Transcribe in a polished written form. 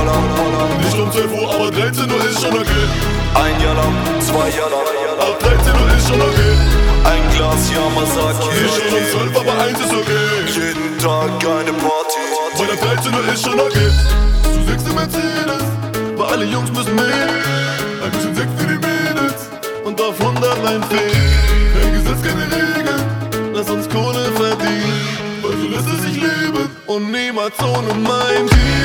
ballern. Nicht um 12 Uhr, aber 13 Uhr ist schon okay. Ein Jahr lang, 2 Jahre lang. Ab 13 Uhr ist schon okay. Ein Glas Yamazaki. Ist schon um 12, aber 1 ist okay. Jeden Tag eine Party. Weil ab 13 Uhr ist schon okay. Du sechste Mercedes, weil alle Jungs müssen mit. Ein bisschen Sekt für die Mädels und auf 100 ein Fee. Kein Gesetz, keine Regeln, lass uns Kohle verdienen. Weil so lässt es sich leben und niemals ohne mein Team.